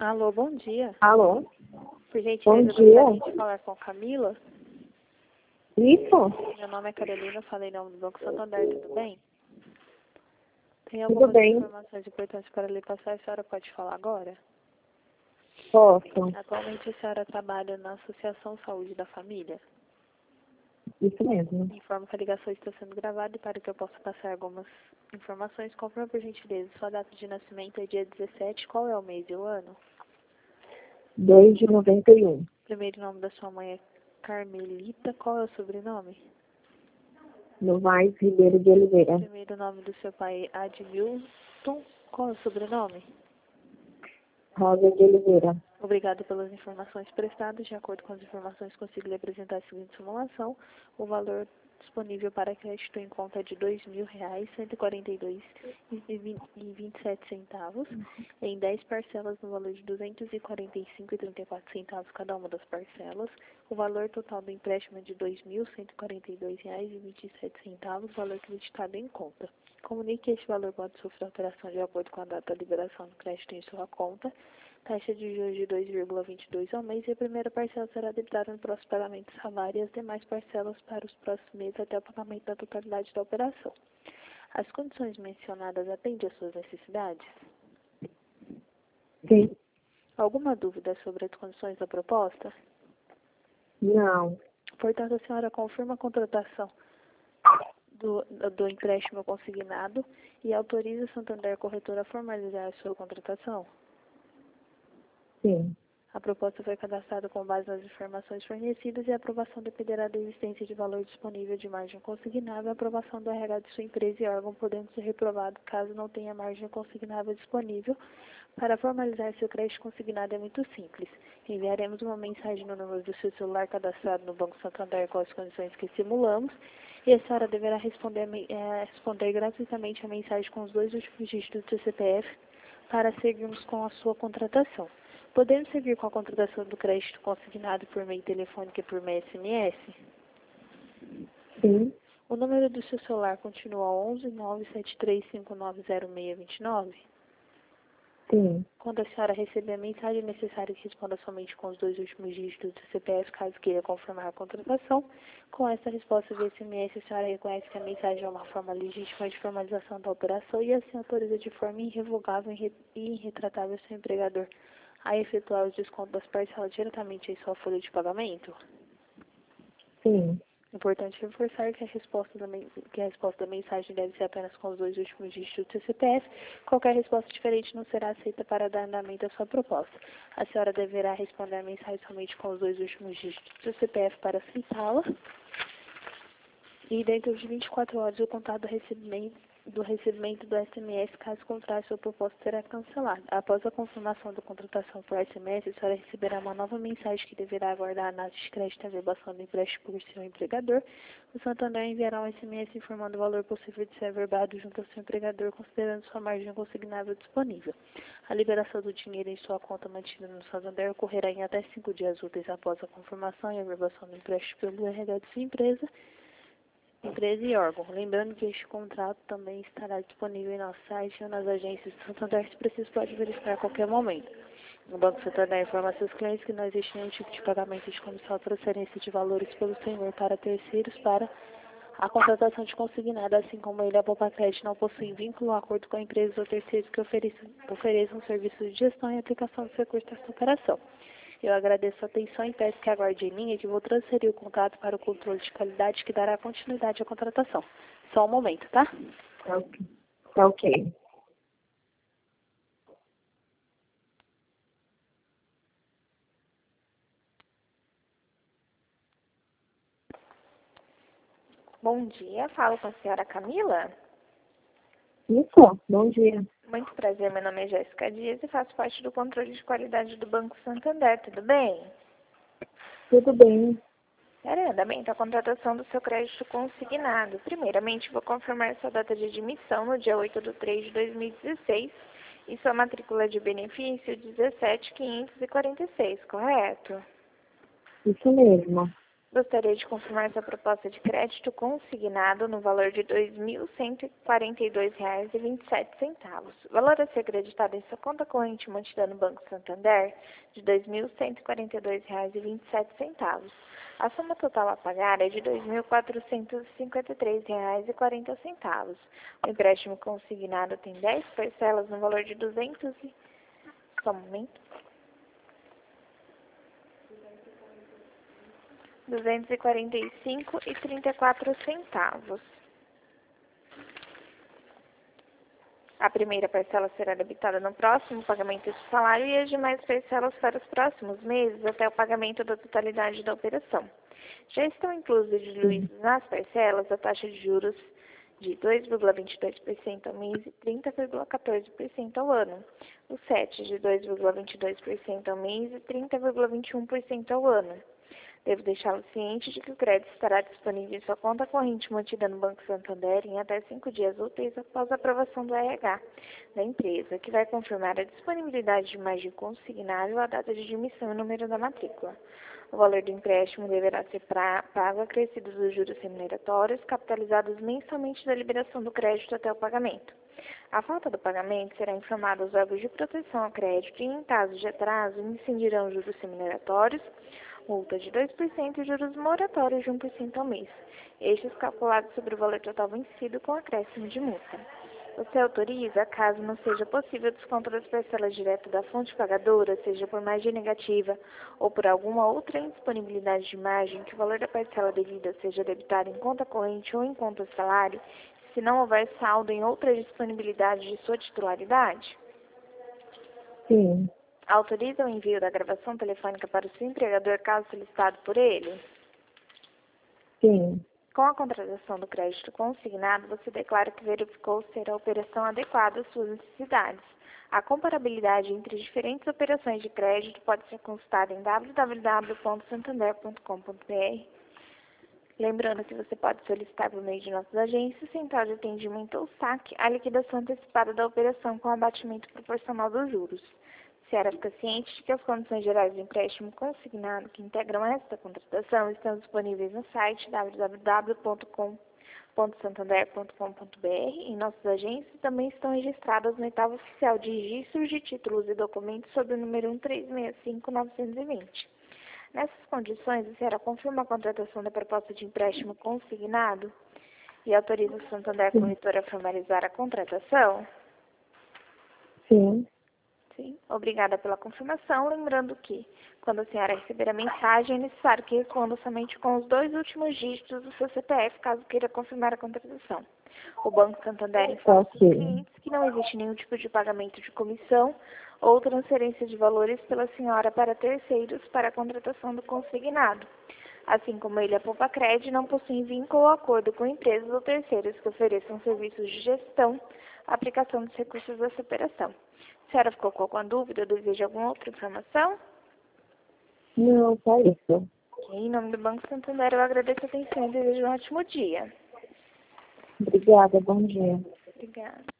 Alô, bom dia. Alô? Por Bom gentileza, dia. eu gostaria de falar com a Camila. Isso? Meu nome é Carolina, falei em nome do Banco Santander, tudo bem? Tem Tudo algumas bem. informações importantes para lhe passar, a senhora pode falar agora? Posso. Atualmente a senhora trabalha na Associação Saúde da Família. Isso mesmo. Informo que a ligação está sendo gravada e para que eu possa passar algumas informações, confirma por gentileza, sua data de nascimento é dia 17, qual é o mês e o ano? 2 de 91. Primeiro nome da sua mãe é Carmelita, qual é o sobrenome? Novaes Ribeiro de Oliveira. Primeiro nome do seu pai é Admilton, qual é o sobrenome? Rosa de Oliveira. Obrigado pelas informações prestadas. De acordo com as informações, consigo lhe apresentar a seguinte simulação. O valor disponível para crédito em conta é de R$ 2.000, R$ 142,27, em 10 parcelas no valor de R$ 245,34 cada uma das parcelas. O valor total do empréstimo é de R$ 2.142,27, valor creditado em conta. Comunique que este valor pode sofrer alteração de acordo com a data da liberação do crédito em sua conta. Taxa de juros de 2,22 ao mês e a primeira parcela será debitada no próximo pagamento do salário e as demais parcelas para os próximos meses até o pagamento da totalidade da operação. As condições mencionadas atendem às suas necessidades? Sim. Alguma dúvida sobre as condições da proposta? Não. Portanto, a senhora confirma a contratação do empréstimo consignado e autoriza a Santander Corretora a formalizar a sua contratação? Sim. A proposta foi cadastrada com base nas informações fornecidas e a aprovação dependerá da existência de valor disponível de margem consignável e a aprovação do RH de sua empresa e órgão, podendo ser reprovado caso não tenha margem consignável disponível. Para formalizar seu crédito consignado é muito simples. Enviaremos uma mensagem no número do seu celular cadastrado no Banco Santander com as condições que simulamos e a senhora deverá responder gratuitamente a mensagem com os 2 últimos dígitos do seu CPF para seguirmos com a sua contratação. Podemos seguir com a contratação do crédito consignado por meio telefônico e por meio SMS? Sim. O número do seu celular continua 11 973590629? Sim. Quando a senhora receber a mensagem, é necessário que responda somente com os 2 últimos dígitos do CPF, caso queira confirmar a contratação. Com essa resposta via SMS, a senhora reconhece que a mensagem é uma forma legítima de formalização da operação e assim autoriza de forma irrevogável e irretratável seu empregador a efetuar os descontos das parcelas diretamente em sua folha de pagamento? Sim. Importante reforçar que a resposta da mensagem deve ser apenas com os 2 últimos dígitos do CPF. Qualquer resposta diferente não será aceita para dar andamento à sua proposta. A senhora deverá responder a mensagem somente com os 2 últimos dígitos do CPF para aceitá-la. E dentro de 24 horas, o contato do recebimento do SMS, caso contrário, sua proposta será cancelada. Após a confirmação da contratação por SMS, a senhora receberá uma nova mensagem que deverá aguardar a análise de crédito e averbação do empréstimo por seu empregador. O Santander enviará um SMS informando o valor possível de ser averbado junto ao seu empregador, considerando sua margem consignável disponível. A liberação do dinheiro em sua conta mantida no Santander ocorrerá em até 5 dias úteis após a confirmação e averbação do empréstimo pelo RH de sua empresa e órgão. Lembrando que este contrato também estará disponível em nosso site ou nas agências do Santander, se preciso pode verificar a qualquer momento. O Banco Santander informa a seus clientes que não existe nenhum tipo de pagamento de comissão ou transferência de valores pelo senhor para terceiros para a contratação de consignado, assim como ele, a Poupa Crédito, não possui vínculo ou acordo com a empresa ou terceiros que ofereçam serviços de gestão e aplicação dos recursos desta operação. Eu agradeço a atenção e peço que aguarde em linha que vou transferir o contato para o controle de qualidade que dará continuidade à contratação. Só um momento, tá? Tá ok. Tá ok. Bom dia, falo com a senhora Camila. Isso. Bom dia. Muito prazer, meu nome é Jéssica Dias e faço parte do controle de qualidade do Banco Santander, tudo bem? Tudo bem. Darei andamento à contratação do seu crédito consignado. Primeiramente, vou confirmar sua data de admissão no dia 8/3/2016 e sua matrícula de benefício 17.546, correto? Isso mesmo. Gostaria de confirmar sua proposta de crédito consignado no valor de R$ 2.142,27. Valor a ser acreditado em sua conta corrente mantida no Banco Santander de R$ 2.142,27. A soma total a pagar é de R$ 2.453,40. O empréstimo consignado tem 10 parcelas no valor de 200 e... Só um momento. R$ 245,34. A primeira parcela será debitada no próximo pagamento do salário e as demais parcelas para os próximos meses até o pagamento da totalidade da operação. Já estão inclusos e diluídos nas parcelas a taxa de juros de 2,22% ao mês e 30,14% ao ano. O SET de 2,22% ao mês e 30,21% ao ano. Devo deixá-lo ciente de que o crédito estará disponível em sua conta corrente mantida no Banco Santander em até 5 dias úteis após a aprovação do RH da empresa, que vai confirmar a disponibilidade de margem consignável, a data de admissão e o número da matrícula. O valor do empréstimo deverá ser pago acrescidos dos juros remuneratórios, capitalizados mensalmente da liberação do crédito até o pagamento. A falta do pagamento será informada aos órgãos de proteção ao crédito e, em caso de atraso, incidirão juros remuneratórios, multa de 2% e juros moratórios de 1% ao mês, estes calculados sobre o valor total vencido com acréscimo de multa. Você autoriza, caso não seja possível o desconto das parcelas direto da fonte pagadora, seja por margem negativa ou por alguma outra indisponibilidade de margem, que o valor da parcela devida seja debitado em conta corrente ou em conta salário, se não houver saldo em outra disponibilidade de sua titularidade? Sim. Autoriza o envio da gravação telefônica para o seu empregador, caso solicitado por ele? Sim. Com a contratação do crédito consignado, você declara que verificou ser a operação adequada às suas necessidades. A comparabilidade entre diferentes operações de crédito pode ser consultada em www.santander.com.br. Lembrando que você pode solicitar por meio de nossas agências, central de atendimento ou SAC, a liquidação antecipada da operação com abatimento proporcional dos juros. Seara fica ciente de que as condições gerais do empréstimo consignado que integram esta contratação estão disponíveis no site www.santander.com.br. Em nossas agências também estão registradas no oitavo oficial de registros de títulos e documentos sob o número 1365920. Nessas condições, a Seara confirma a contratação da proposta de empréstimo consignado e autoriza o Santander Corretora a formalizar a contratação? Sim. Sim, obrigada pela confirmação. Lembrando que, quando a senhora receber a mensagem, é necessário que responda somente com os 2 últimos dígitos do seu CPF, caso queira confirmar a contratação. O Banco Santander informa aos clientes que não existe nenhum tipo de pagamento de comissão ou transferência de valores pela senhora para terceiros para a contratação do consignado. Assim como ele, a Poupacred não possui vínculo ou acordo com empresas ou terceiros que ofereçam serviços de gestão, aplicação dos recursos dessa operação. A senhora ficou com alguma dúvida ou deseja alguma outra informação? Não, só isso. Em nome do Banco Santander, eu agradeço a atenção e desejo um ótimo dia. Obrigada, bom dia. Obrigada.